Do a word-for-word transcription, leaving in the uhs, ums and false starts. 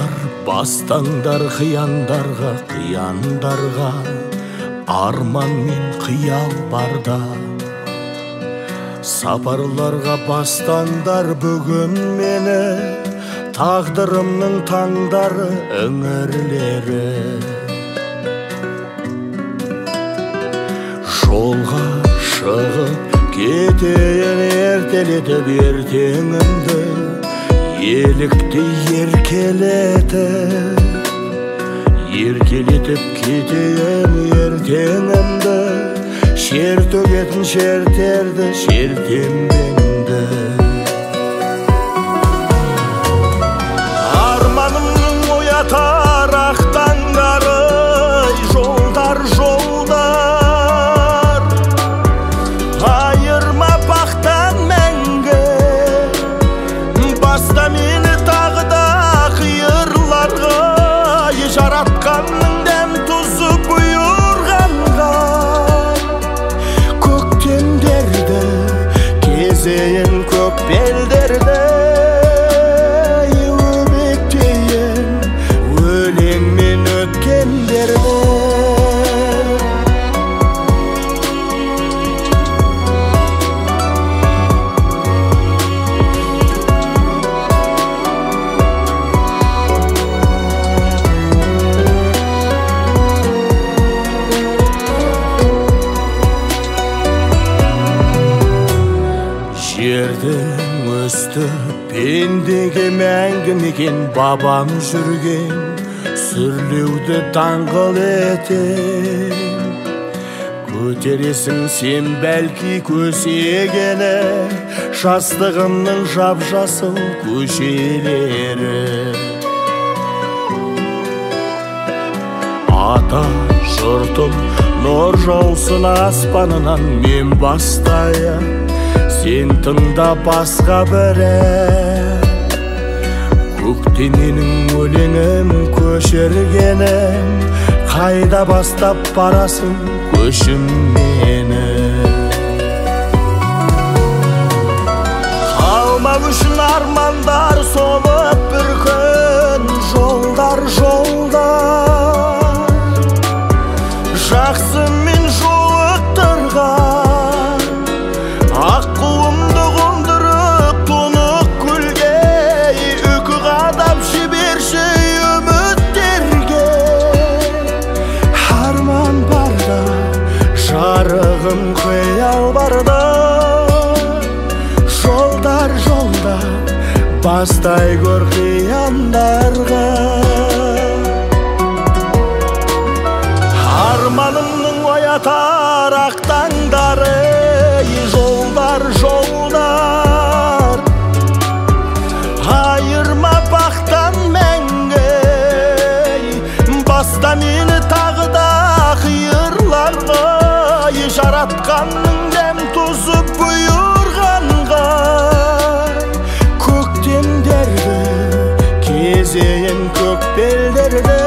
Жолдар бастаңдар қияндарға, қияндарға, арман мен қиял барда. Сапарларға бастаңдар бүгін мені, тағдырымның таңдары, іңірлері. Жолға шығып кетейін ертелетіп ертеңімді, елікті еркелетіп, еркелетіп кетейін ертеңімді, шер төгетін шертерді, шертембеңді. Арманымның оятар ақтаңдары, жолдар, жолдар, айырма бақтан мәңгі, баста мені тағы да қиырларға, жаратқанның дәм тұзы бұйырғанға. Көктемдерді кезейін көк белдерді, өбектейін өлеңмен өткендерді. Жердің өсті пендеге мәңгі мекен, бабам жүрген сүрлеуді даңғыл етен. Көтересің сен бәлки көсегені, жастығымның жап-жасыл көшелері. Ата жұртым нұр жаусын аспанынан, мен бастайын, сен тыңда басқа бір ән. Көктемнің өлеңім көшіргенім, қайда бастап барасың көшім мені. Қалмау үшін армандар солып бір күн, жолдар, жолдар, жақсы мен жолықтырған, аққуымды қондырып тұнық көлге, үкі қадап жіберші үміттерге. Арман барда, жарығым қиял барда, жолдар, жолдар, бастай көр қияндарға. Арманымның оятар ақтаңдары, жолдар, жолдар, айырма бақтан мәңгі, баста мені тағы да қиырларға, жаратқанның дәм тұзы бұйырғанға. Көктемдерді кезейін көк белдерді,